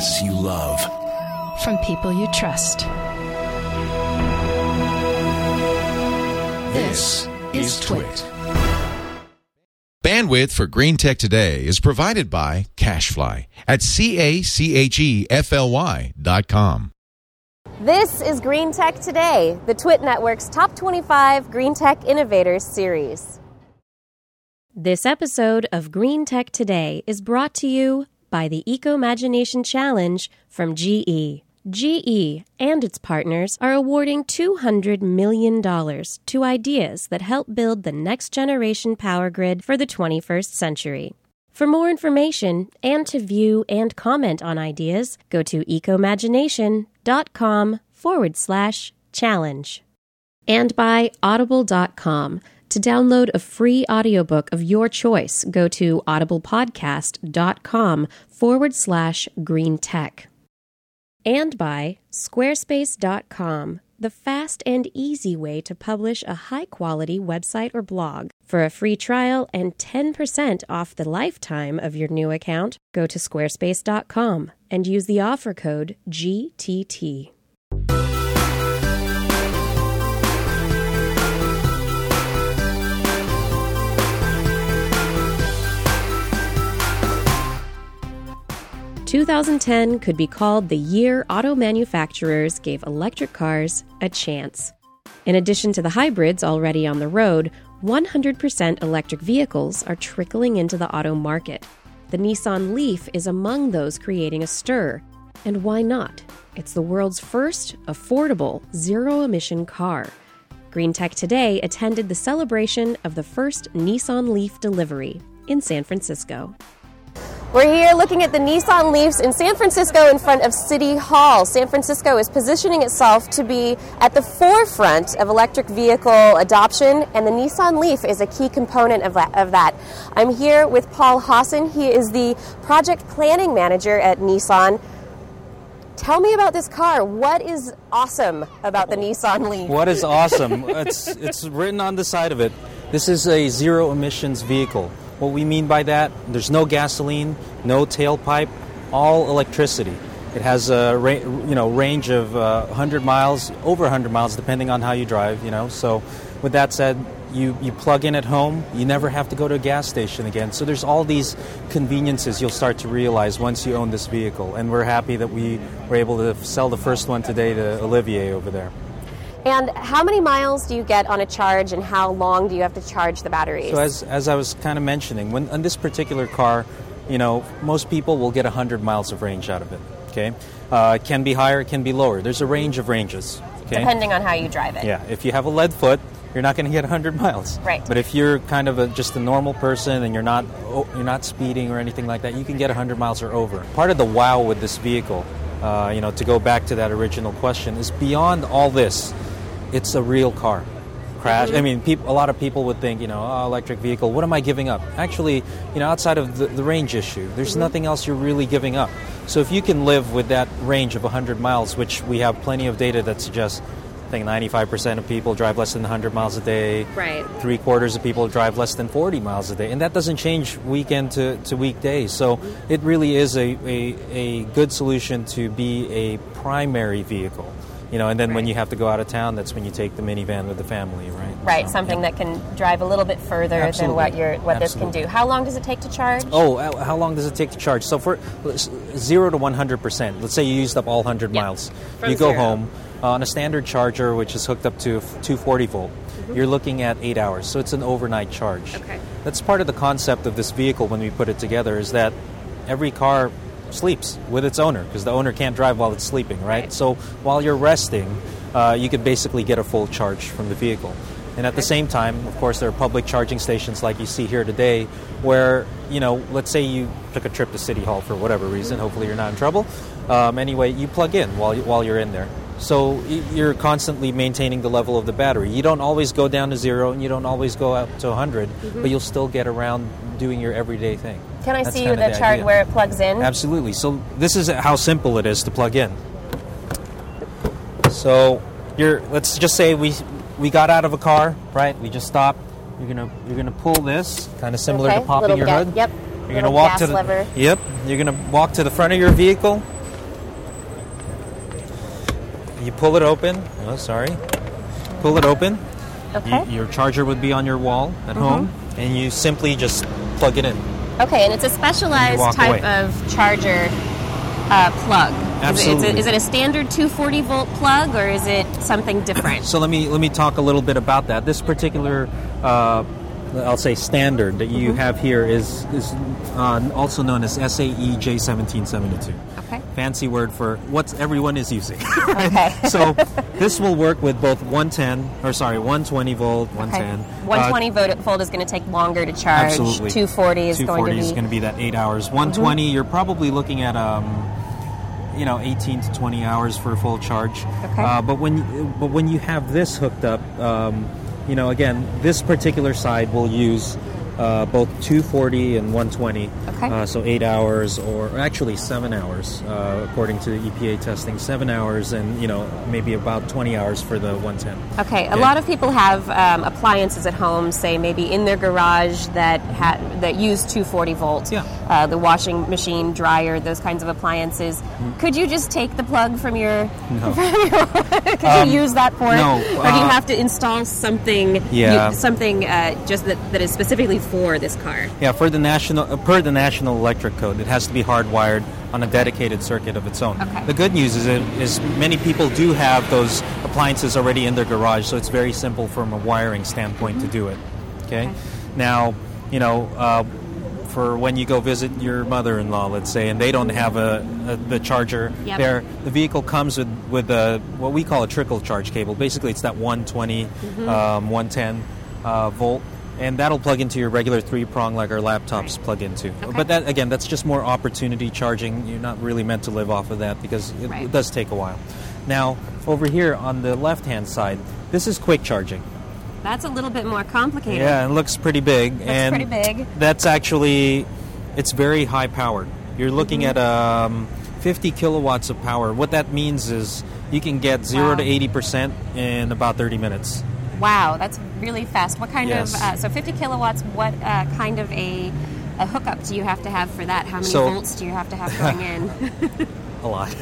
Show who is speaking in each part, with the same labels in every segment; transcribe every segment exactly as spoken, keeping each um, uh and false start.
Speaker 1: podcasts you love.
Speaker 2: From people you trust.
Speaker 1: This is Twit.
Speaker 3: Bandwidth for Green Tech Today is provided by CacheFly at C A C H E F L Y dot com.
Speaker 4: This is Green Tech Today, the Twit Network's Top twenty-five Green Tech Innovators series. This episode of Green Tech Today is brought to you by the Eco-Magination Challenge from G E. G E and its partners are awarding two hundred million dollars to ideas that help build the next generation power grid for the twenty-first century. For more information and to view and comment on ideas, go to ecomagination.com forward slash challenge. And by audible dot com. To download a free audiobook of your choice, go to audiblepodcast.com forward slash green tech. And by squarespace dot com, the fast and easy way to publish a high-quality website or blog. For a free trial and ten percent off the lifetime of your new account, go to squarespace dot com and use the offer code G T T. two thousand ten could be called the year auto manufacturers gave electric cars a chance. In addition to the hybrids already on the road, one hundred percent electric vehicles are trickling into the auto market. The Nissan Leaf is among those creating a stir. And why not? It's the world's first affordable zero-emission car. Green Tech Today attended the celebration of the first Nissan Leaf delivery in San Francisco. We're here looking at the Nissan Leafs in San Francisco in front of City Hall. San Francisco is positioning itself to be at the forefront of electric vehicle adoption, and the Nissan Leaf is a key component of that. Of that. I'm here with Paul Haasen. He is the project planning manager at Nissan. Tell me about this car. What is awesome about the Nissan Leaf?
Speaker 5: What is awesome? it's, it's written on the side of it. This is a zero emissions vehicle. What we mean by that, there's no gasoline, no tailpipe, all electricity. It has a ra- you know range of uh, one hundred miles, over one hundred miles, depending on how you drive. You know, so with that said, you, you plug in at home, you never have to go to a gas station again. So there's all these conveniences you'll start to realize once you own this vehicle. And we're happy that we were able to sell the first one today to Olivier over there.
Speaker 4: And how many miles do you get on a charge, and how long do you have to charge the batteries?
Speaker 5: So as as I was kind of mentioning, when on this particular car, you know, most people will get one hundred miles of range out of it, okay? Uh, it can be higher, it can be lower. There's a range of ranges, okay?
Speaker 4: Depending on how you drive it.
Speaker 5: Yeah, if you have a lead foot, you're not going to get one hundred miles.
Speaker 4: Right.
Speaker 5: But if you're kind of a, just a normal person and you're not oh, you're not speeding or anything like that, you can get one hundred miles or over. Part of the wow with this vehicle, uh, you know, to go back to that original question, is beyond all this. It's a real car. Crash. I mean, people, a lot of people would think, you know, oh, electric vehicle, what am I giving up? Actually, you know, outside of the, the range issue, there's mm-hmm. nothing else you're really giving up. So if you can live with that range of one hundred miles, which we have plenty of data that suggests, I think ninety-five percent of people drive less than one hundred miles a day.
Speaker 4: Right.
Speaker 5: Three quarters of people drive less than forty miles a day. And that doesn't change weekend to, to weekday. So mm-hmm. it really is a, a, a good solution to be a primary vehicle. You know, and then right. when you have to go out of town, that's when you take the minivan with the family, right?
Speaker 4: Right,
Speaker 5: so,
Speaker 4: something yeah. that can drive a little bit further
Speaker 5: Absolutely.
Speaker 4: than what your what
Speaker 5: Absolutely.
Speaker 4: this can do. How long does it take to charge?
Speaker 5: Oh, how long does it take to charge? So for zero to one hundred percent, let's say you used up all one hundred
Speaker 4: yep.
Speaker 5: miles.
Speaker 4: From
Speaker 5: you go
Speaker 4: zero.
Speaker 5: home uh, on a standard charger, which is hooked up to two forty volt. Mm-hmm. You're looking at eight hours, so it's an overnight charge.
Speaker 4: Okay.
Speaker 5: That's part of the concept of this vehicle when we put it together, is that every car sleeps with its owner, because the owner can't drive while it's sleeping, right?
Speaker 4: right.
Speaker 5: So while you're resting, Uh, you could basically get a full charge from the vehicle. And at the same time, of course, there are public charging stations like you see here today where, you know, let's say you took a trip to City Hall for whatever reason. Hopefully you're not in trouble. Um, anyway, you plug in while, you, while you're in there. So you're constantly maintaining the level of the battery. You don't always go down to zero, and you don't always go up to one hundred, mm-hmm. but you'll still get around doing your everyday thing.
Speaker 4: Can I
Speaker 5: That's
Speaker 4: see you the, the chart idea. Where it plugs in?
Speaker 5: Absolutely. So this is how simple it is to plug in. So you're, let's just say we we got out of a car, right? We just stopped. You're gonna you're gonna pull this, kind of similar
Speaker 4: okay.
Speaker 5: to popping
Speaker 4: Little
Speaker 5: your
Speaker 4: ga-
Speaker 5: hood.
Speaker 4: Yep.
Speaker 5: You're gonna walk to the
Speaker 4: lever.
Speaker 5: Yep. You're gonna walk to the front of your vehicle. you pull it open. Oh, sorry. Pull it open.
Speaker 4: Okay.
Speaker 5: You, your charger would be on your wall at
Speaker 4: Mm-hmm.
Speaker 5: home, and you simply just plug it in.
Speaker 4: Okay, and it's a specialized
Speaker 5: walk
Speaker 4: type
Speaker 5: away.
Speaker 4: of charger uh, plug.
Speaker 5: Absolutely.
Speaker 4: Is it, is it a standard two forty volt plug, or is it something different?
Speaker 5: So let me let me talk a little bit about that. This particular, uh, I'll say standard that you
Speaker 4: Mm-hmm.
Speaker 5: have here is is uh, also known as S A E J seventeen seventy-two.
Speaker 4: Okay.
Speaker 5: Fancy word for what everyone is using.
Speaker 4: Okay.
Speaker 5: So this will work with both one ten or sorry one twenty volt, one ten.
Speaker 4: Okay. one twenty volt volt is going to take longer to charge.
Speaker 5: Absolutely.
Speaker 4: two forty is
Speaker 5: two
Speaker 4: going
Speaker 5: forty
Speaker 4: to be.
Speaker 5: is going to be that eight hours. one twenty, you're probably looking at um, you know, eighteen to twenty hours for a full charge.
Speaker 4: Okay.
Speaker 5: Uh, but when but when you have this hooked up, um, you know, again, this particular side will use uh, both two forty and one twenty.
Speaker 4: Okay.
Speaker 5: Uh, so eight hours, or actually seven hours, uh, according to the E P A testing. Seven hours, and you know, maybe about twenty hours for the one ten.
Speaker 4: Okay, a
Speaker 5: Okay.
Speaker 4: lot of people have um, appliances at home, say maybe in their garage that ha- that use two forty volts.
Speaker 5: Yeah.
Speaker 4: Uh, the washing machine, dryer, those kinds of appliances. Could you just take the plug from your?
Speaker 5: No.
Speaker 4: Could
Speaker 5: Um,
Speaker 4: you use that for
Speaker 5: no,
Speaker 4: it, or do you
Speaker 5: uh,
Speaker 4: have to install something?
Speaker 5: Yeah.
Speaker 4: you- something uh, just that, that is specifically for this car.
Speaker 5: Yeah, for the national uh, per the National Electric Code, it has to be hardwired on a dedicated circuit of its own.
Speaker 4: Okay.
Speaker 5: The good news is, it, is many people do have those appliances already in their garage, so it's very simple from a wiring standpoint to do it. Okay.
Speaker 4: Okay.
Speaker 5: Now, you know, uh, for when you go visit your mother-in-law, let's say, and they don't have a, a the charger
Speaker 4: Yep.
Speaker 5: there, the vehicle comes with with a what we call a trickle charge cable. Basically, it's that one twenty, um, one ten uh, volt. And that'll plug into your regular three-prong like our laptops
Speaker 4: Right.
Speaker 5: plug into.
Speaker 4: Okay.
Speaker 5: But that again, that's just more opportunity charging. You're not really meant to live off of that because it,
Speaker 4: Right.
Speaker 5: it does take a while. Now, over here on the left-hand side, this is quick charging.
Speaker 4: That's a little bit more complicated.
Speaker 5: Yeah, it looks pretty big.
Speaker 4: Looks
Speaker 5: and
Speaker 4: pretty big.
Speaker 5: That's actually, it's very high powered. You're looking
Speaker 4: Mm-hmm.
Speaker 5: at um, fifty kilowatts of power. What that means is you can get zero
Speaker 4: Wow.
Speaker 5: to eighty percent in about thirty minutes.
Speaker 4: Wow, that's really fast. What kind
Speaker 5: Yes.
Speaker 4: of uh, so fifty kilowatts? What uh, kind of a, a hookup do you have to have for that? How many
Speaker 5: So-
Speaker 4: volts do you have to have going in?
Speaker 5: A lot.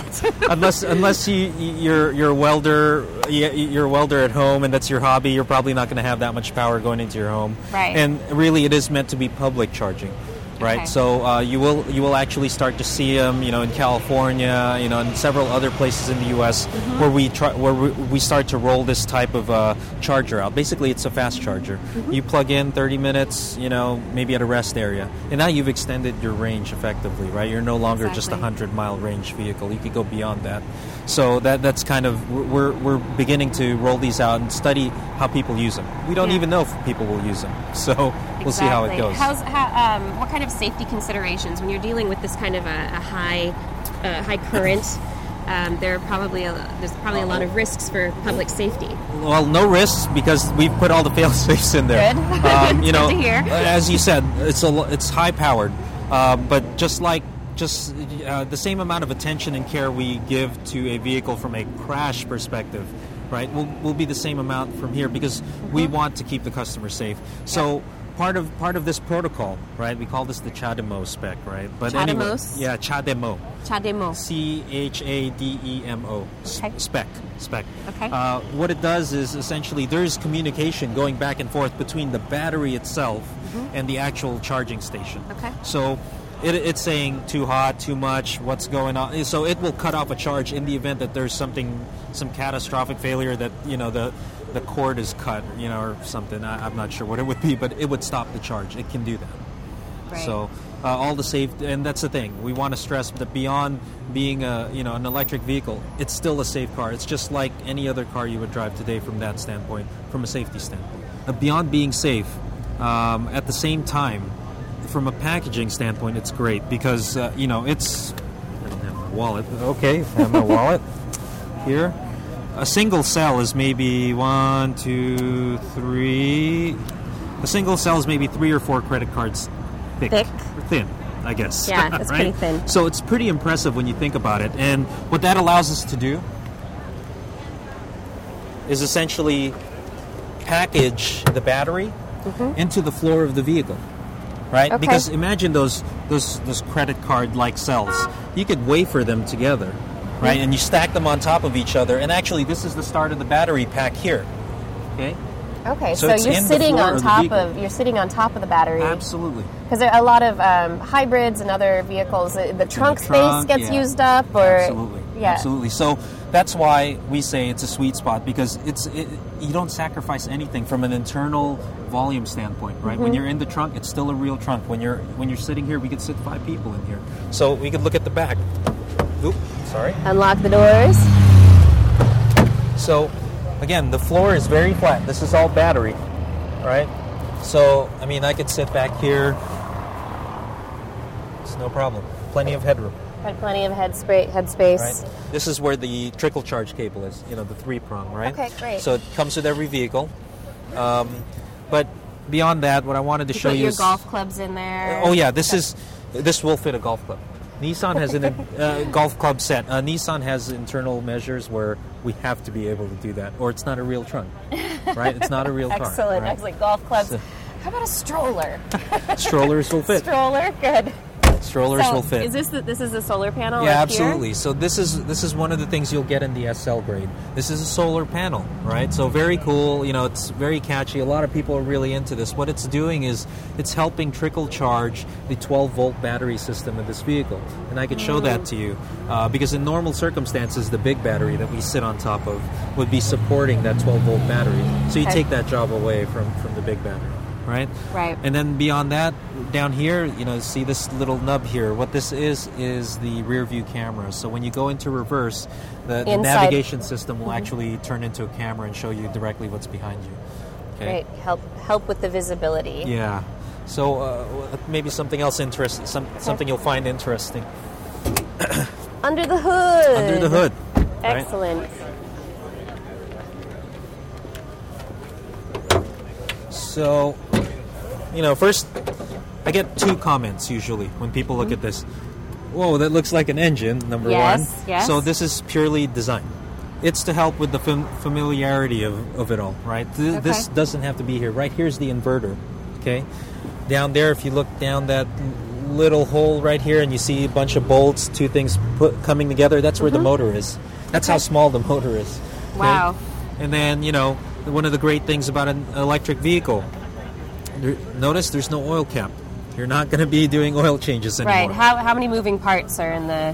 Speaker 5: unless unless you you're you're a welder, you- you're a welder at home, and that's your hobby. You're probably not going to have that much power going into your home.
Speaker 4: Right.
Speaker 5: And really, it is meant to be public charging. Right,
Speaker 4: Okay.
Speaker 5: so uh, you will you will actually start to see them, you know, in California, you know, and several other places in the U S
Speaker 4: Mm-hmm.
Speaker 5: where we try where we, we start to roll this type of uh, charger out. Basically, it's a fast charger.
Speaker 4: Mm-hmm.
Speaker 5: You plug in thirty minutes, you know, maybe at a rest area, and now you've extended your range effectively. Right, you're no longer just a
Speaker 4: Exactly.
Speaker 5: hundred mile range vehicle. You could go beyond that. So that that's kind of we're we're beginning to roll these out and study how people use them. We don't
Speaker 4: Yeah.
Speaker 5: even know if people will use them. So we'll see how it
Speaker 4: Exactly.
Speaker 5: goes.
Speaker 4: How's how, um, what kind of safety considerations when you're dealing with this kind of a, a high uh, high current? Um, there are probably a, there's probably a lot of risks for public safety.
Speaker 5: Well, no risks because we've put all the fail safes in there.
Speaker 4: Good.
Speaker 5: Um, you
Speaker 4: Good
Speaker 5: know,
Speaker 4: to hear.
Speaker 5: as you said, it's a lo- it's high powered, uh, but just like just uh, the same amount of attention and care we give to a vehicle from a crash perspective, right? Will will be the same amount from here because we want to keep the customer safe. So. Part of part of this protocol, right? We call this the CHAdeMO spec, right? But anyway,
Speaker 4: CHAdeMO?
Speaker 5: yeah, CHAdeMO.
Speaker 4: CHAdeMO.
Speaker 5: C H A D E M O. S-
Speaker 4: Okay.
Speaker 5: Spec. Spec.
Speaker 4: Okay.
Speaker 5: Uh, what it does is essentially there's communication going back and forth between the battery itself and the actual charging station.
Speaker 4: Okay.
Speaker 5: So it, it's saying too hot, too much, what's going on. So it will cut off a charge in the event that there's something, some catastrophic failure that, you know, the the cord is cut, you know, or something. I, I'm not sure what it would be, but it would stop the charge. It can do that.
Speaker 4: Right.
Speaker 5: So uh, all the safe, and that's the thing. We want to stress that beyond being a you know an electric vehicle, it's still a safe car. It's just like any other car you would drive today from that standpoint, from a safety standpoint. Uh, beyond being safe, um, at the same time, from a packaging standpoint, it's great because uh, you know it's. I don't have my wallet. Okay, I have my wallet here. A single cell is maybe one, two, three. A single cell is maybe three or four credit cards thick.
Speaker 4: Thick.
Speaker 5: Or thin, I guess.
Speaker 4: Yeah, that's
Speaker 5: right?
Speaker 4: pretty thin.
Speaker 5: So it's pretty impressive when you think about it. And what that allows us to do is essentially package the battery into the floor of the vehicle. Right?
Speaker 4: Okay.
Speaker 5: Because imagine those those those credit card like cells. You could wafer them together. right? And you stack them on top of each other. And actually, this is the start of the battery pack here. Okay.
Speaker 4: Okay,
Speaker 5: So
Speaker 4: so,
Speaker 5: it's
Speaker 4: you're
Speaker 5: in the
Speaker 4: sitting
Speaker 5: floor
Speaker 4: on
Speaker 5: of the
Speaker 4: top
Speaker 5: vehicle.
Speaker 4: of you're sitting on top of the battery.
Speaker 5: Absolutely.
Speaker 4: Because there are a lot of um, hybrids and other vehicles, uh, the trunk
Speaker 5: The
Speaker 4: space
Speaker 5: trunk,
Speaker 4: gets
Speaker 5: yeah.
Speaker 4: used up, or
Speaker 5: Absolutely.
Speaker 4: yeah,
Speaker 5: Absolutely. So that's why we say it's a sweet spot, because it's it, you don't sacrifice anything from an internal volume standpoint, right?
Speaker 4: Mm-hmm.
Speaker 5: When you're in the trunk, it's still a real trunk. When you're when you're sitting here, we could sit five people in here. So we could look at the back. Oop, sorry.
Speaker 4: Unlock the doors.
Speaker 5: So again, the floor is very flat. This is all battery, right? So I mean, I could sit back here. It's no problem. Plenty of headroom.
Speaker 4: Had plenty of head spray, head space.
Speaker 5: Right. This is where the trickle charge cable is, you know, the three prong, right?
Speaker 4: Okay, great.
Speaker 5: So it comes with every vehicle. Um, but beyond that, what I wanted to
Speaker 4: You
Speaker 5: show
Speaker 4: put
Speaker 5: you
Speaker 4: your
Speaker 5: is...
Speaker 4: golf clubs in there.
Speaker 5: Oh, yeah, this is this will fit a golf club. Nissan has a uh, golf club set. Uh, Nissan has internal measures where we have to be able to do that, or it's not a real trunk, right? It's not a real car.
Speaker 4: Excellent,
Speaker 5: right?
Speaker 4: excellent. Golf clubs.
Speaker 5: So-
Speaker 4: How about a stroller?
Speaker 5: Strollers will fit.
Speaker 4: Stroller, good.
Speaker 5: Strollers
Speaker 4: So,
Speaker 5: will fit.
Speaker 4: Is this the, this is the solar panel?
Speaker 5: Yeah,
Speaker 4: up here?
Speaker 5: absolutely. So this is this is one of the things you'll get in the S L grade. This is a solar panel, right? So very cool. You know, it's very catchy. A lot of people are really into this. What it's doing is it's helping trickle charge the twelve volt battery system of this vehicle, and I could show that to you uh, because in normal circumstances, the big battery that we sit on top of would be supporting that twelve volt battery. So you
Speaker 4: Okay.
Speaker 5: take that job away from from the big battery. Right?
Speaker 4: Right.
Speaker 5: And then beyond that, down here, you know, see this little nub here. What this is, is the rear view camera. So when you go into reverse, the, the
Speaker 4: Inside.
Speaker 5: navigation system will actually turn into a camera and show you directly what's behind you. Okay?
Speaker 4: Great. Help help with the visibility.
Speaker 5: Yeah. So uh, maybe something else interesting, some, something you'll find interesting.
Speaker 4: Under the hood.
Speaker 5: Under the hood. Right?
Speaker 4: Excellent.
Speaker 5: So, you know, first, I get two comments usually when people look at this. Whoa, that looks like an engine, number
Speaker 4: Yes,
Speaker 5: one.
Speaker 4: yes.
Speaker 5: So this is purely design. It's to help with the fam- familiarity of, of it all, right? Th-
Speaker 4: Okay.
Speaker 5: This doesn't have to be here. Right here's the inverter, okay? Down there, if you look down that little hole right here and you see a bunch of bolts, two things put, coming together, that's where the motor is. That's how small the motor is. okay?
Speaker 4: Wow.
Speaker 5: And then, you know, one of the great things about an electric vehicle, there, notice there's no oil cap. You're not going to be doing oil changes anymore.
Speaker 4: Right. How how many moving parts are in the?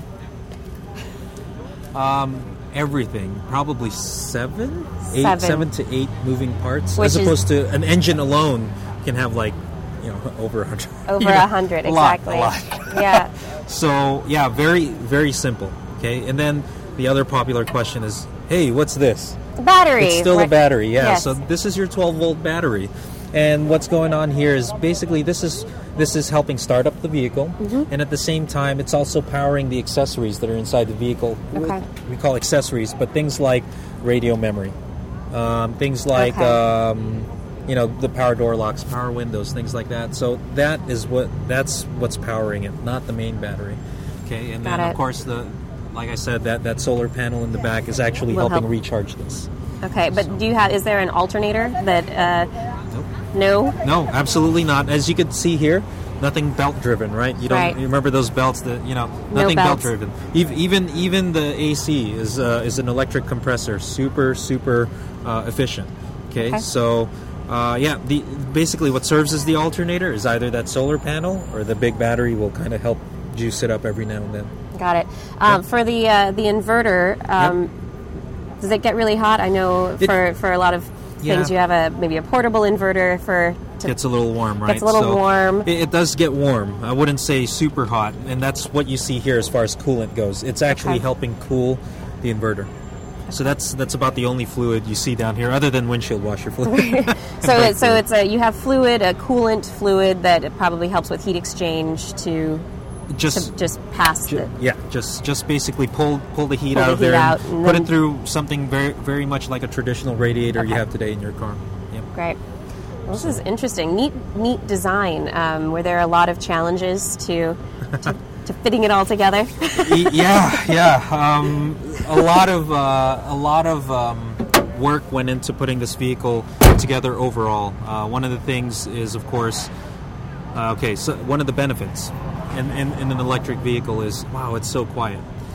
Speaker 5: Everything, probably seven, eight,
Speaker 4: Seven.
Speaker 5: seven to eight moving parts,
Speaker 4: Which
Speaker 5: as
Speaker 4: is-
Speaker 5: opposed to an engine alone can have like, you know, over a hundred.
Speaker 4: Over
Speaker 5: You know,
Speaker 4: a hundred,
Speaker 5: a lot,
Speaker 4: exactly.
Speaker 5: a lot.
Speaker 4: Yeah.
Speaker 5: So yeah, very very simple. Okay, and then the other popular question is, hey, what's this?
Speaker 4: The battery.
Speaker 5: It's still
Speaker 4: Right.
Speaker 5: a battery, yeah.
Speaker 4: Yes.
Speaker 5: So this is your twelve volt battery, and what's going on here is basically this is this is helping start up the vehicle,
Speaker 4: Mm-hmm.
Speaker 5: and at the same time, it's also powering the accessories that are inside the vehicle.
Speaker 4: Okay.
Speaker 5: We call accessories, but things like radio memory, um, things like
Speaker 4: Okay.
Speaker 5: um, you know the power door locks, power windows, things like that. So that is what that's what's powering it, not the main battery. Okay, and
Speaker 4: Got
Speaker 5: then
Speaker 4: it.
Speaker 5: of course the like I said, that, that solar panel in the back is actually
Speaker 4: Will
Speaker 5: helping
Speaker 4: help.
Speaker 5: recharge this.
Speaker 4: Okay, but do you have? Is there an alternator that? Uh,
Speaker 5: Nope.
Speaker 4: no.
Speaker 5: No, absolutely not. As you can see here, nothing belt driven, right? You don't
Speaker 4: Right.
Speaker 5: you remember those belts that you know nothing belt
Speaker 4: belts.
Speaker 5: driven. Even even even the A C is uh, is an electric compressor, super super uh, efficient. Okay,
Speaker 4: Okay.
Speaker 5: so. Uh, yeah, the basically what serves as the alternator is either that solar panel or the big battery will kind of help juice it up every now and then.
Speaker 4: Got it. Um, For the uh, the inverter, um, does it get really hot? I know
Speaker 5: It-
Speaker 4: for, for a lot of things
Speaker 5: Yeah.
Speaker 4: you have a maybe a portable inverter for. To,
Speaker 5: Gets a little warm, right?
Speaker 4: Gets a little warm.
Speaker 5: It, it does get warm. I wouldn't say super hot, and that's what you see here as far as coolant goes. It's actually
Speaker 4: Okay.
Speaker 5: helping cool the inverter. So that's that's about the only fluid you see down here, other than windshield washer fluid.
Speaker 4: so it, so it's a you have fluid, a coolant fluid that it probably helps with heat exchange to
Speaker 5: just
Speaker 4: to just pass
Speaker 5: ju-
Speaker 4: the.
Speaker 5: yeah, just just basically pull pull the heat
Speaker 4: Pull
Speaker 5: out
Speaker 4: the
Speaker 5: of
Speaker 4: heat
Speaker 5: there
Speaker 4: out
Speaker 5: and
Speaker 4: and
Speaker 5: put
Speaker 4: then-
Speaker 5: it through something very very much like a traditional radiator you
Speaker 4: Okay.
Speaker 5: have today in your car. Yep.
Speaker 4: Great. Well, this is interesting. Neat, neat design. Um, were there a lot of challenges to to, to fitting it all together?
Speaker 5: Y- yeah, yeah. Um, a lot of uh, a lot of um, work went into putting this vehicle together overall. Uh, one of the things is, of course, uh, okay. So one of the benefits in, in, in an electric vehicle is, wow, it's so quiet.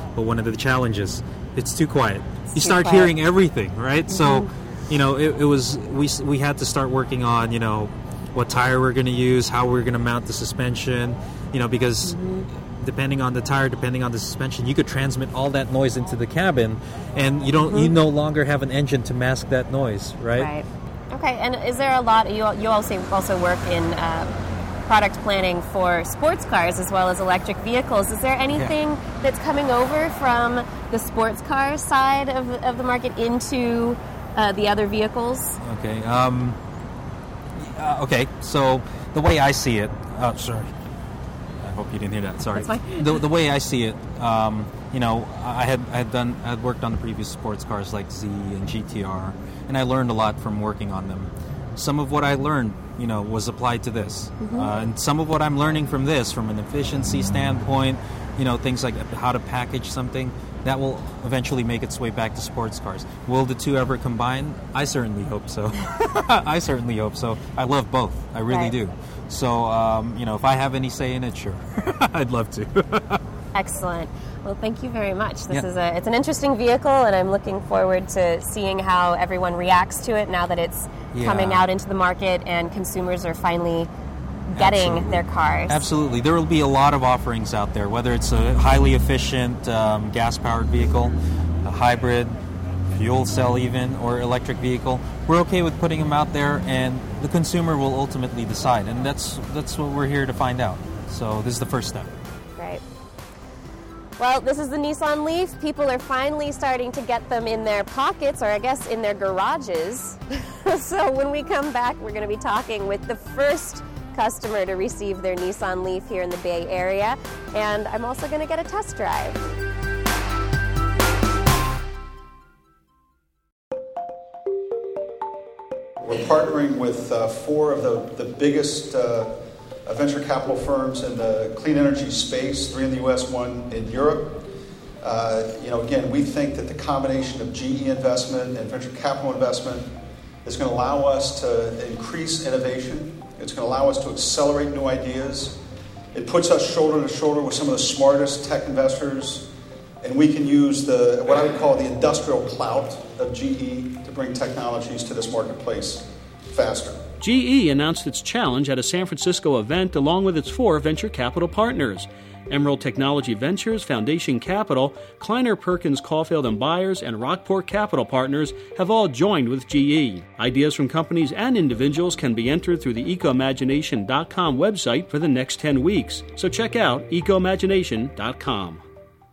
Speaker 5: But one of the challenges, it's too quiet.
Speaker 4: It's
Speaker 5: you
Speaker 4: too
Speaker 5: start
Speaker 4: quiet.
Speaker 5: hearing everything, right?
Speaker 4: Mm-hmm.
Speaker 5: So, you know, it, it was we we had to start working on, you know, what tire we're going to use, how we're going to mount the suspension, you know, because mm-hmm. depending on the tire, depending on the suspension, you could transmit all that noise into the cabin, and you don't, mm-hmm. you no longer have an engine to mask that noise, right?
Speaker 4: Right. Okay. And is there a lot? You you also also work in uh, product planning for sports cars as well as electric vehicles. Is there anything
Speaker 5: yeah.
Speaker 4: that's coming over from the sports car side of of the market into uh, the other vehicles?
Speaker 5: Okay. Um, uh, okay. So the way I see it, oh, sorry. I hope you didn't hear that. Sorry.
Speaker 4: That's fine.
Speaker 5: The, the way I see it, um, you know, I had I had done I had worked on the previous sports cars like Z and G T R, and I learned a lot from working on them. Some of what I learned, you know, was applied to this, mm-hmm. uh, and some of what I'm learning from this, from an efficiency standpoint, you know, things like how to package something, that will eventually make its way back to sports cars. Will the two ever combine? I certainly hope so. I certainly hope so. I love both. I really
Speaker 4: right.
Speaker 5: do. So, um, you know, if I have any say in it, sure, I'd love to.
Speaker 4: Excellent. Well, thank you very much. This
Speaker 5: yeah.
Speaker 4: is a it's an interesting vehicle, and I'm looking forward to seeing how everyone reacts to it now that it's
Speaker 5: yeah.
Speaker 4: coming out into the market and consumers are finally getting
Speaker 5: Absolutely.
Speaker 4: their cars.
Speaker 5: Absolutely. There will be a lot of offerings out there, whether it's a highly efficient um, gas-powered vehicle, a hybrid, fuel cell even, or electric vehicle. We're okay with putting them out there, and the consumer will ultimately decide, and that's that's what we're here to find out. So this is the first step.
Speaker 4: Great. Well, this is the Nissan Leaf. People are finally starting to get them in their pockets, or I guess in their garages. So when we come back, we're going to be talking with the first customer to receive their Nissan Leaf here in the Bay Area, and I'm also going to get a test drive.
Speaker 6: We're partnering with uh, four of the, the biggest uh, venture capital firms in the clean energy space, three in the U S, one in Europe. Uh, you know, again, we think that the combination of G E investment and venture capital investment is going to allow us to increase innovation. It's going to allow us to accelerate new ideas. It puts us shoulder to shoulder with some of the smartest tech investors, and we can use the what I would call the industrial clout of G E to bring technologies to this marketplace faster.
Speaker 7: G E announced its challenge at a San Francisco event along with its four venture capital partners. Emerald Technology Ventures, Foundation Capital, Kleiner Perkins Caulfield and Byers, and Rockport Capital Partners have all joined with G E. Ideas from companies and individuals can be entered through the eco imagination dot com website for the next ten weeks. So check out eco imagination dot com.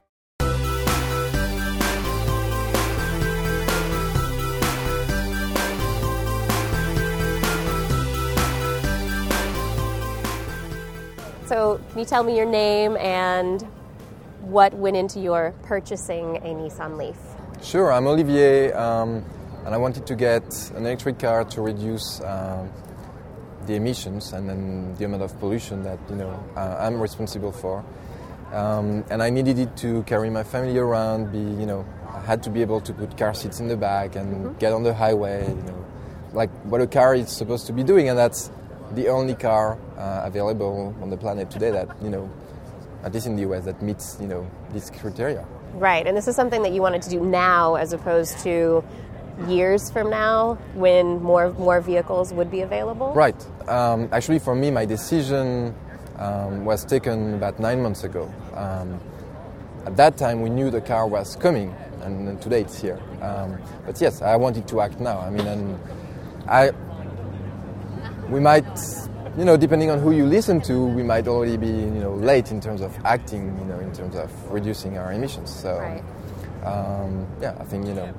Speaker 4: So can you tell me your name and what went into your purchasing a Nissan Leaf?
Speaker 8: Sure, I'm Olivier, um, and I wanted to get an electric car to reduce um, the emissions and then the amount of pollution that you know uh, I'm responsible for. Um, and I needed it to carry my family around. Be you know, I had to be able to put car seats in the back and mm-hmm. get on the highway. You know, like what a car is supposed to be doing, and that's the only car uh, available on the planet today that, you know, at least in the U S, that meets, you know, these criteria.
Speaker 4: Right, and this is something that you wanted to do now as opposed to years from now when more more vehicles would be available?
Speaker 8: Right. Um, actually, for me, my decision um, was taken about nine months ago. Um, at that time, we knew the car was coming, and, and today it's here. Um, but yes, I wanted to act now. I mean, and I... We might, you know, depending on who you listen to, we might already be, you know, late in terms of acting, you know, in terms of reducing our emissions. So,
Speaker 4: right.
Speaker 8: um, yeah, I think, you know.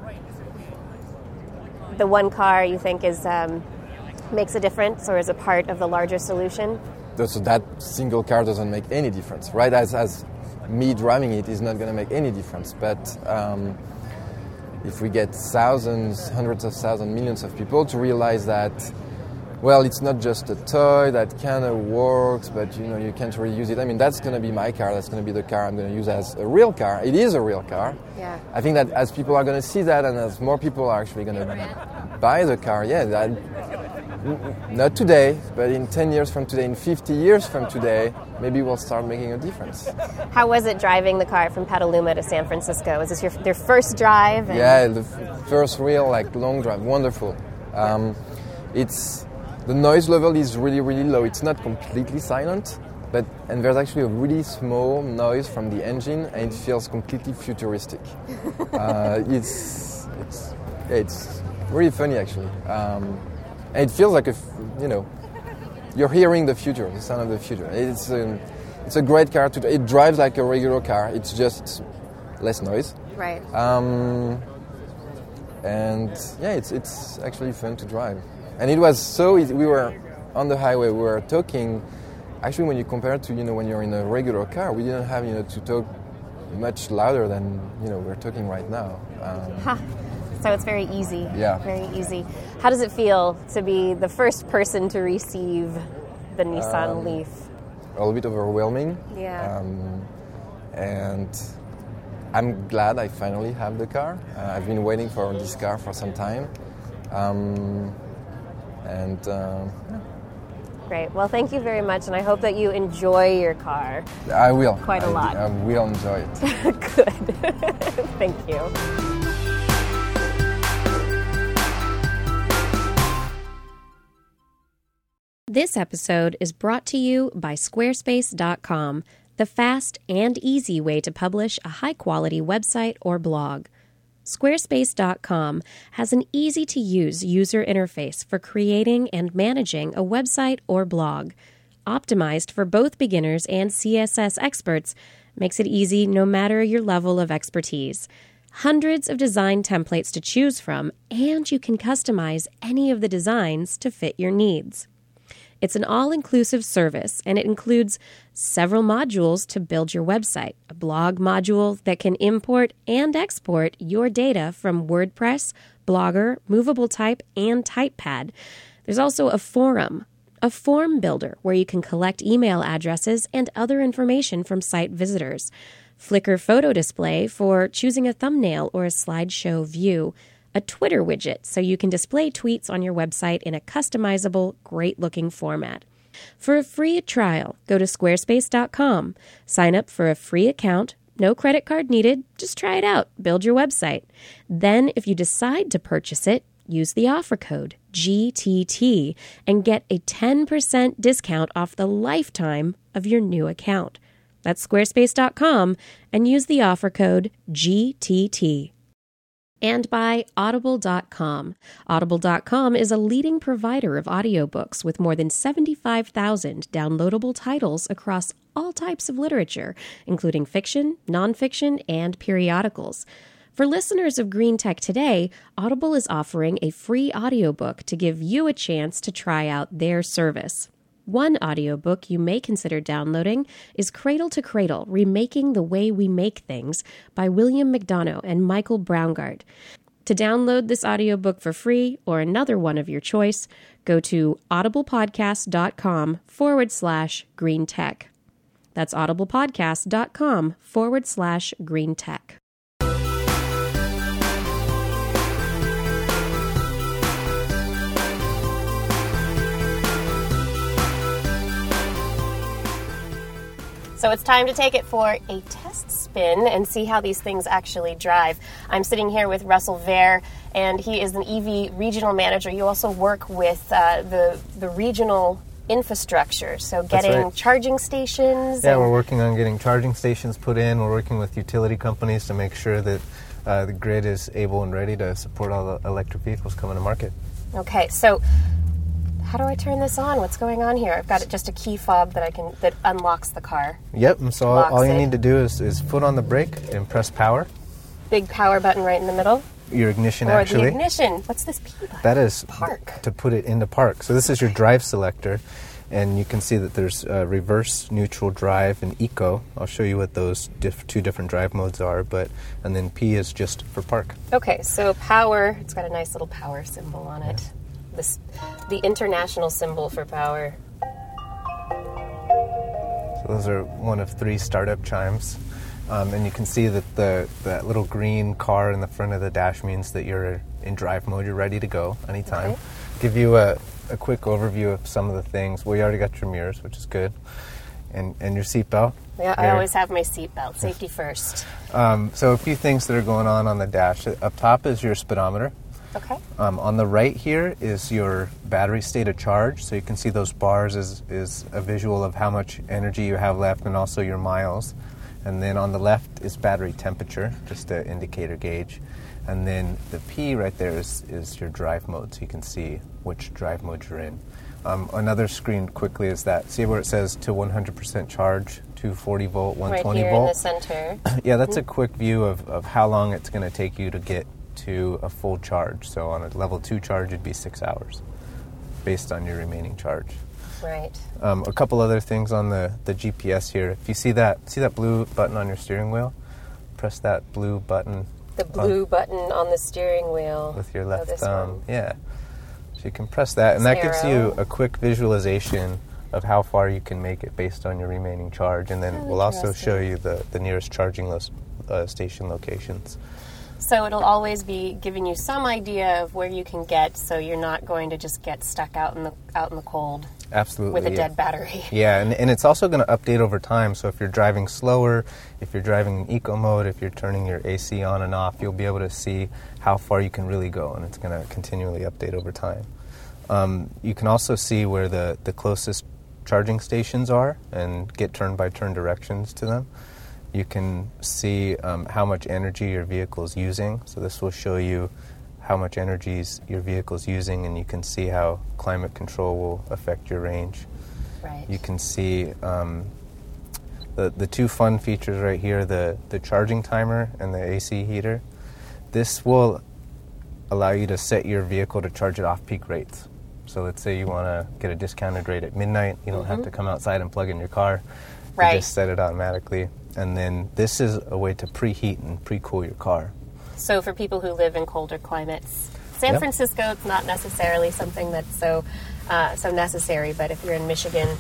Speaker 4: The one car you think is um, makes a difference or is a part of the larger solution?
Speaker 8: So that single car doesn't make any difference, right? As, as me driving it is not going to make any difference. But um, if we get thousands, hundreds of thousands, millions of people to realize that, well, it's not just a toy that kind of works, but you know you can't really use it. I mean, that's going to be my car. That's going to be the car I'm going to use as a real car. It is a real car.
Speaker 4: Yeah.
Speaker 8: I think that as people are going to see that, and as more people are actually going to buy the car, yeah, that not today, but in ten years from today, in fifty years from today, maybe we'll start making a difference.
Speaker 4: How was it driving the car from Petaluma to San Francisco? Was this your their first drive? And
Speaker 8: yeah, the f- first real like long drive. Wonderful. Um, it's the noise level is really really low. It's not completely silent, but and there's actually a really small noise from the engine, and it feels completely futuristic. uh, it's it's yeah, it's really funny actually. Um, and it feels like a f- you know you're hearing the future, the sound of the future. It's um, it's a great car to. It drives like a regular car. It's just less noise.
Speaker 4: Right.
Speaker 8: Um, and yeah, it's it's actually fun to drive. And it was so easy. We were on the highway. We were talking. Actually, when you compare it to you know when you're in a regular car, we didn't have you know to talk much louder than you know we're talking right now. Um,
Speaker 4: huh. So it's very easy.
Speaker 8: Yeah.
Speaker 4: Very easy. How does it feel to be the first person to receive the Nissan
Speaker 8: um,
Speaker 4: Leaf?
Speaker 8: A little bit overwhelming.
Speaker 4: Yeah.
Speaker 8: Um, and I'm glad I finally have the car. Uh, I've been waiting for this car for some time. Um, and uh, yeah.
Speaker 4: Great. Well, thank you very much, and I hope that you enjoy your car.
Speaker 8: I will.
Speaker 4: Quite a
Speaker 8: I,
Speaker 4: lot.
Speaker 8: I will enjoy it.
Speaker 4: Good. Thank you. This episode is brought to you by Squarespace dot com, the fast and easy way to publish a high-quality website or blog. Squarespace dot com has an easy-to-use user interface for creating and managing a website or blog. Optimized for both beginners and C S S experts, makes it easy no matter your level of expertise. Hundreds of design templates to choose from, and you can customize any of the designs to fit your needs. It's an all-inclusive service, and it includes several modules to build your website, a blog module that can import and export your data from WordPress, Blogger, Movable Type, and TypePad. There's also a forum, a form builder where you can collect email addresses and other information from site visitors, Flickr photo display for choosing a thumbnail or a slideshow view, a Twitter widget so you can display tweets on your website in a customizable, great-looking format. For a free trial, go to Squarespace dot com. Sign up for a free account. No credit card needed. Just try it out. Build your website. Then, if you decide to purchase it, use the offer code G T T and get a ten percent discount off the lifetime of your new account. That's Squarespace dot com and use the offer code G T T. And by Audible dot com. Audible dot com is a leading provider of audiobooks with more than seventy-five thousand downloadable titles across all types of literature, including fiction, nonfiction, and periodicals. For listeners of Green Tech Today, Audible is offering a free audiobook to give you a chance to try out their service. One audiobook you may consider downloading is Cradle to Cradle, Remaking the Way We Make Things by William McDonough and Michael Braungart. To download this audiobook for free or another one of your choice, go to audiblepodcast.com forward slash green tech. That's audiblepodcast.com forward slash green tech. So it's time to take it for a test spin and see how these things actually drive. I'm sitting here with Russell Vare, and he is an E V regional manager. You also work with uh, the the regional infrastructure, so getting
Speaker 9: right.
Speaker 4: charging stations.
Speaker 9: Yeah,
Speaker 4: and
Speaker 9: we're working on getting charging stations put in. We're working with utility companies to make sure that uh, the grid is able and ready to support all the electric vehicles coming to market.
Speaker 4: Okay, so how do I turn this on? What's going on here? I've got just a key fob that I can that unlocks the car.
Speaker 9: Yep, and so all,
Speaker 4: Locks
Speaker 9: all you
Speaker 4: it.
Speaker 9: need to do is, is foot on the brake and press power.
Speaker 4: Big power button right in the middle.
Speaker 9: Your ignition,
Speaker 4: Or
Speaker 9: actually.
Speaker 4: the ignition. What's this P button?
Speaker 9: That is
Speaker 4: Park.
Speaker 9: to put it into park. So this is your drive selector, and you can see that there's uh, reverse, neutral, drive, and eco. I'll show you what those diff- two different drive modes are, but and then P is just for park.
Speaker 4: Okay, so power. It's got a nice little power symbol on it.
Speaker 9: Yes.
Speaker 4: This, the international symbol for power.
Speaker 9: So those are one of three startup chimes. Um, and you can see that the that little green car in the front of the dash means that you're in drive mode. You're ready to go anytime.
Speaker 4: Okay.
Speaker 9: Give you a a quick overview of some of the things. Well, you already got your mirrors, which is good, and and your seatbelt.
Speaker 4: Yeah, I always have my seatbelt. Safety first.
Speaker 9: Um, so a few things that are going on on the dash. Up top is your speedometer.
Speaker 4: Okay.
Speaker 9: Um, on the right here is your battery state of charge. So you can see those bars is, is a visual of how much energy you have left and also your miles. And then on the left is battery temperature, just an indicator gauge. And then the P right there is, is your drive mode, so you can see which drive mode you're in. Um, another screen quickly is that, see where it says to one hundred percent charge, two forty volt, one twenty
Speaker 4: right here
Speaker 9: volt?
Speaker 4: In the center.
Speaker 9: Yeah, that's a quick view of, of how long it's going to take you to get to a full charge. So on a level two charge, it'd be six hours based on your remaining charge.
Speaker 4: Right.
Speaker 9: Um, a couple other things on the, the G P S here. If you see that, see that blue button on your steering wheel? Press that blue button.
Speaker 4: The blue on, button on the steering wheel.
Speaker 9: With your left
Speaker 4: oh,
Speaker 9: thumb.
Speaker 4: One.
Speaker 9: Yeah. So you can press that, and
Speaker 4: this
Speaker 9: that gives
Speaker 4: arrow.
Speaker 9: you a quick visualization of how far you can make it based on your remaining charge. And then
Speaker 4: oh,
Speaker 9: we'll also show you the, the nearest charging lo- uh, station locations.
Speaker 4: So it'll always be giving you some idea of where you can get, so you're not going to just get stuck out in the out in the cold.
Speaker 9: Absolutely.
Speaker 4: With a
Speaker 9: yeah.
Speaker 4: dead battery.
Speaker 9: Yeah, and, and it's also going to update over time. So if you're driving slower, if you're driving in eco mode, if you're turning your A C on and off, you'll be able to see how far you can really go, and it's going to continually update over time. Um, you can also see where the, the closest charging stations are and get turn-by-turn directions to them. You can see um, how much energy your vehicle is using. So this will show you how much energy your vehicle is using, and you can see how climate control will affect your range.
Speaker 4: Right.
Speaker 9: You can see um, the the two fun features right here, the, the charging timer and the A C heater. This will allow you to set your vehicle to charge at off-peak rates. So let's say you want to get a discounted rate at midnight. You don't mm-hmm. have to come outside and plug in your car.
Speaker 4: Right.
Speaker 9: You just set it automatically. And then this is a way to preheat and pre-cool your car.
Speaker 4: So for people who live in colder climates, San
Speaker 9: yep.
Speaker 4: Francisco, it's not necessarily something that's so uh, so necessary. But if you're in Michigan,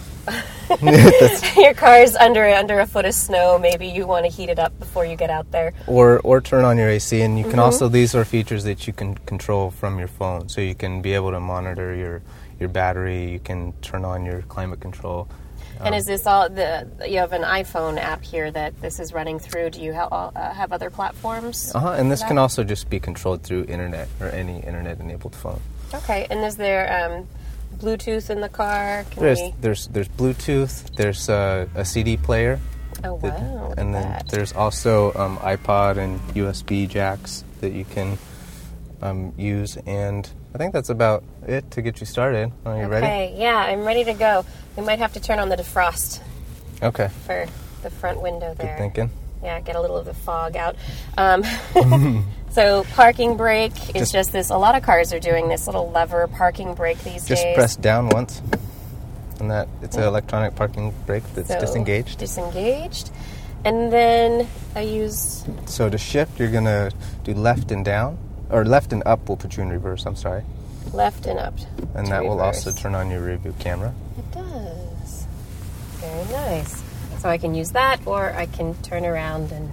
Speaker 4: your car's under under a foot of snow, maybe you want to heat it up before you get out there.
Speaker 9: Or or turn on your A C, and you can
Speaker 4: mm-hmm.
Speaker 9: also, these are features that you can control from your phone. So you can be able to monitor your your battery. You can turn on your climate control.
Speaker 4: And is this all the? You have an iPhone app here that this is running through. Do you ha- uh, have other platforms?
Speaker 9: Uh huh. And this can also just be controlled through internet or any internet-enabled phone.
Speaker 4: Okay. And is there um, Bluetooth in the car? Can
Speaker 9: there's
Speaker 4: we...
Speaker 9: there's there's Bluetooth. There's uh, a C D player.
Speaker 4: Oh wow!
Speaker 9: That,
Speaker 4: look
Speaker 9: and
Speaker 4: at
Speaker 9: then
Speaker 4: that.
Speaker 9: there's also um, iPod and U S B jacks that you can um, use. And I think that's about it to get you started. Are you
Speaker 4: okay,
Speaker 9: ready?
Speaker 4: Okay, yeah, I'm ready to go. We might have to turn on the defrost.
Speaker 9: Okay.
Speaker 4: For the front window there.
Speaker 9: Good thinking.
Speaker 4: Yeah, get a little of the fog out. Um, so parking brake is just, just this. A lot of cars are doing this little lever parking brake these
Speaker 9: just
Speaker 4: days.
Speaker 9: Just press down once, and that it's yeah. an electronic parking brake that's
Speaker 4: so
Speaker 9: disengaged.
Speaker 4: Disengaged. And then I use...
Speaker 9: So to shift, you're going to do left and down. Or left and up will put you in reverse, I'm sorry.
Speaker 4: Left and up.
Speaker 9: And that reverse. Will also turn on your rear view camera.
Speaker 4: It does. Very nice. So I can use that, or I can turn around and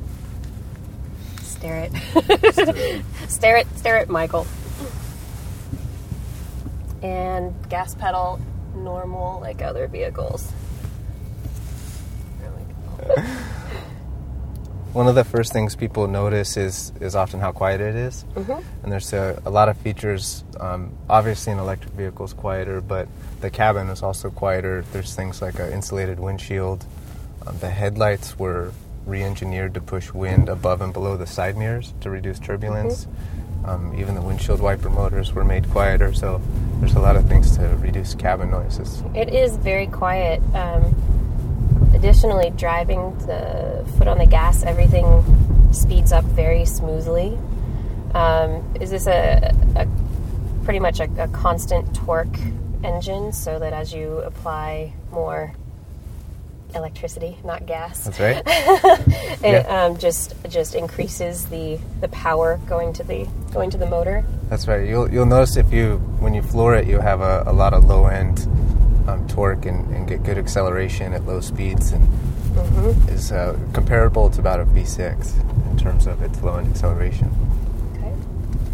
Speaker 4: stare at stare at stare at Michael. And gas pedal normal like other vehicles. There we go.
Speaker 9: One of the first things people notice is, is often how quiet it is.
Speaker 4: Mm-hmm.
Speaker 9: And there's a, a lot of features. Um, obviously, an electric vehicle is quieter, but the cabin is also quieter. There's things like an insulated windshield. Um, the headlights were re-engineered to push wind above and below the side mirrors to reduce turbulence. Mm-hmm. Um, even the windshield wiper motors were made quieter. So there's a lot of things to reduce cabin noises.
Speaker 4: It is very quiet. Um, Additionally, driving the foot on the gas, everything speeds up very smoothly. Um, is this a, a pretty much a, a constant torque engine, so that as you apply more electricity, not gas,
Speaker 9: that's right,
Speaker 4: it
Speaker 9: yeah.
Speaker 4: um, just just increases the, the power going to the going to the motor?
Speaker 9: That's right. You'll you'll notice if you when you floor it, you have a, a lot of low end. Um, torque and, and get good acceleration at low speeds, and
Speaker 4: mm-hmm.
Speaker 9: is uh, comparable to about a V six in terms of its low end acceleration.
Speaker 4: Okay.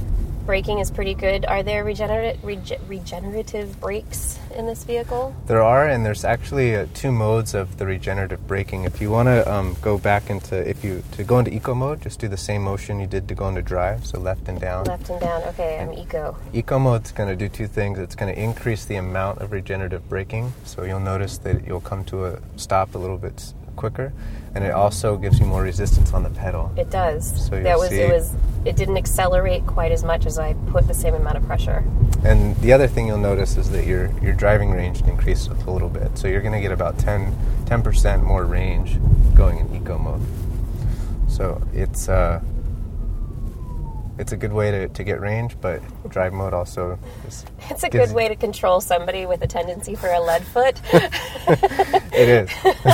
Speaker 4: braking is pretty good. Are there regenerative rege- regenerative brakes in this vehicle?
Speaker 9: There are, and there's actually uh, two modes of the regenerative braking. If you want to um, go back into, if you to go into eco mode, just do the same motion you did to go into drive, so left and down.
Speaker 4: Left and down. Okay, I'm eco.
Speaker 9: Eco mode's going to do two things. It's going to increase the amount of regenerative braking, so you'll notice that you'll come to a stop a little bit quicker, and it also gives you more resistance on the pedal.
Speaker 4: It does.
Speaker 9: So
Speaker 4: that was
Speaker 9: see,
Speaker 4: it was it didn't accelerate quite as much as I put the same amount of pressure.
Speaker 9: And the other thing you'll notice is that your your driving range increases a little bit. So you're going to get about ten percent more range going in eco mode. So it's uh it's a good way to, to get range, but drive mode also is...
Speaker 4: It's a good way to control somebody with a tendency for a lead foot.
Speaker 9: It is.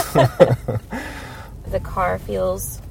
Speaker 4: The car feels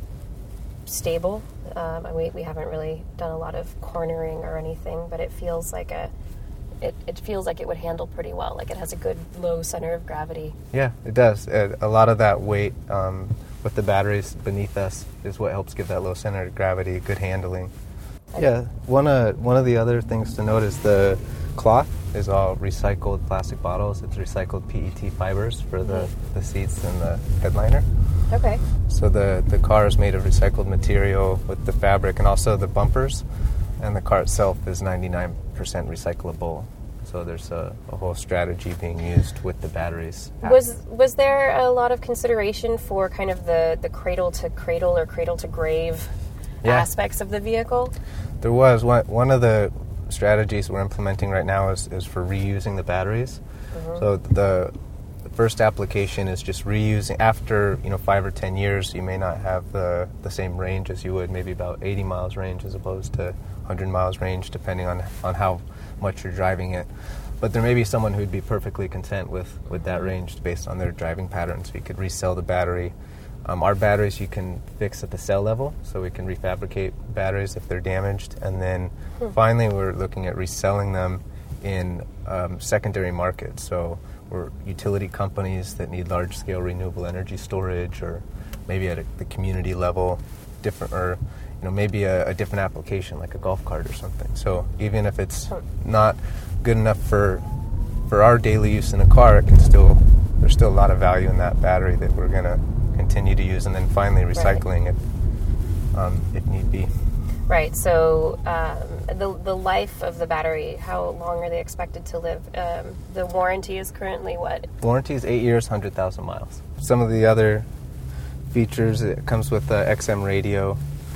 Speaker 4: stable. Um, and we, we haven't really done a lot of cornering or anything, but it feels like a it, it feels like it would handle pretty well. Like it has a good low center of gravity.
Speaker 9: Yeah, it does. It, a lot of that weight um, with the batteries beneath us is what helps give that low center of gravity, good handling. Yeah, one uh, one of the other things to note is the cloth is all recycled plastic bottles. It's recycled P E T fibers for the, the seats and the headliner.
Speaker 4: Okay.
Speaker 9: So the, the car is made of recycled material with the fabric and also the bumpers, and the car itself is ninety-nine percent recyclable. So there's a, a whole strategy being used with the batteries.
Speaker 4: Was was there a lot of consideration for kind of the, the cradle to cradle or cradle to grave yeah. aspects of the vehicle?
Speaker 9: There was. One, one of the strategies we're implementing right now is, is for reusing the batteries. Mm-hmm. So the, the first application is just reusing. After you know five or ten years, you may not have the, the same range as you would, maybe about eighty miles range as opposed to one hundred miles range, depending on, on how much you're driving it. But there may be someone who'd be perfectly content with, with that range based on their driving patterns. So you could resell the battery. Um, our batteries you can fix at the cell level, so we can refabricate batteries if they're damaged. And then hmm. finally we're looking at reselling them in um, secondary markets. So we're utility companies that need large-scale renewable energy storage, or maybe at a, the community level, different, or you know maybe a, a different application like a golf cart or something. So even if it's not good enough for for our daily use in a car, it can still there's still a lot of value in that battery that we're going to continue to use, and then finally recycling right. it um, if need be.
Speaker 4: Right. So um, the the life of the battery, how long are they expected to live? Um, the warranty is currently what?
Speaker 9: Warranty is eight years, one hundred thousand miles. Some of the other features, it comes with the X M radio,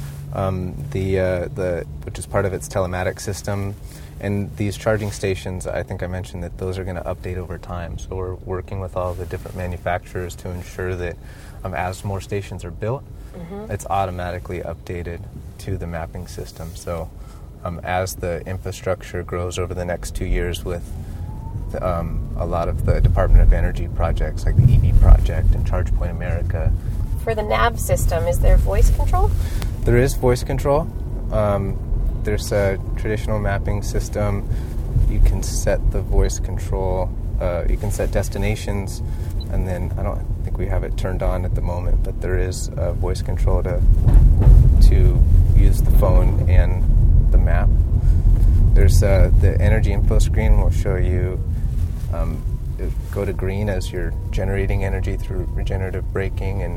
Speaker 9: um, the uh, the which is part of its telematics system. And these charging stations, I think I mentioned that those are going to update over time. So we're working with all the different manufacturers to ensure that um, as more stations are built, mm-hmm. it's automatically updated to the mapping system. So um, as the infrastructure grows over the next two years with the, um, a lot of the Department of Energy projects like the E V project and ChargePoint America.
Speaker 4: For the nav system, is there voice control?
Speaker 9: There is voice control. Um, There's a traditional mapping system. You can set the voice control. Uh, you can set destinations, and then I don't think we have it turned on at the moment, but there is uh, voice control to to use the phone and the map. There's uh, the energy info screen will show you um, go to green as you're generating energy through regenerative braking, and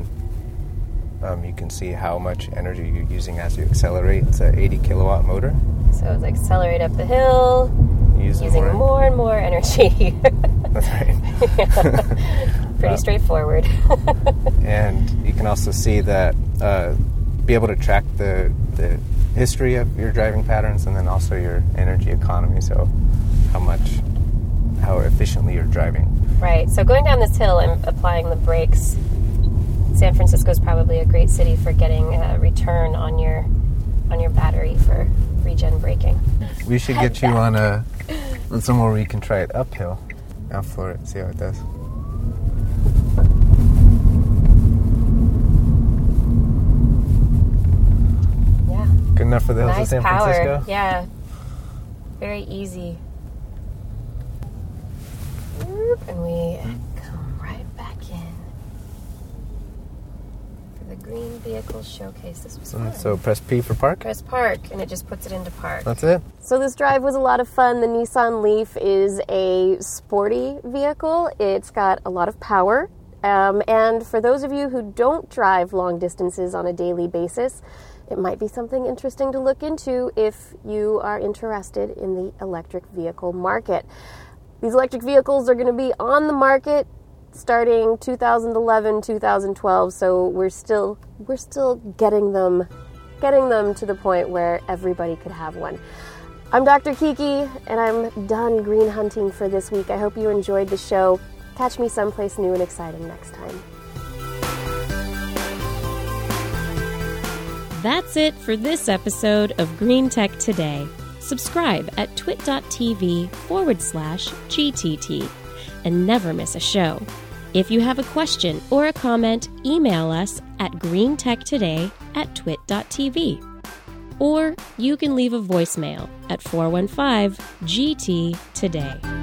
Speaker 9: Um, you can see how much energy you're using as you accelerate. It's an eighty kilowatt motor.
Speaker 4: So it's accelerate up the hill,
Speaker 9: Use
Speaker 4: using more. more and more energy.
Speaker 9: That's right.
Speaker 4: Pretty uh, straightforward.
Speaker 9: And you can also see that, uh, be able to track the, the history of your driving patterns, and then also your energy economy, so how much, how efficiently you're driving.
Speaker 4: Right. So going down this hill and applying the brakes, San Francisco is probably a great city for getting a return on your on your battery for regen braking.
Speaker 9: We should get you on a on somewhere where you can try it uphill. I'll floor it, see how it does.
Speaker 4: Yeah.
Speaker 9: Good enough for the hills
Speaker 4: nice
Speaker 9: of San
Speaker 4: power.
Speaker 9: Francisco?
Speaker 4: Yeah. Very easy. And we come right back in. the Green Vehicle Showcase. This was
Speaker 9: Mm,
Speaker 4: fun.
Speaker 9: So press P for park.
Speaker 4: Press park, and it just puts it into park.
Speaker 9: That's it.
Speaker 4: So this drive was a lot of fun. The Nissan Leaf is a sporty vehicle. It's got a lot of power. Um, and for those of you who don't drive long distances on a daily basis, it might be something interesting to look into if you are interested in the electric vehicle market. These electric vehicles are going to be on the market starting two thousand eleven, two thousand twelve, so we're still we're still getting them getting them to the point where everybody could have one. I'm Doctor Kiki, and I'm done green hunting for this week. I hope you enjoyed the show. Catch me someplace new and exciting next time. That's it for this episode of Green Tech Today. Subscribe at twit.tv forward slash GTT and never miss a show. If you have a question or a comment, email us at greentechtoday at twit.tv. Or you can leave a voicemail at four one five G T Today.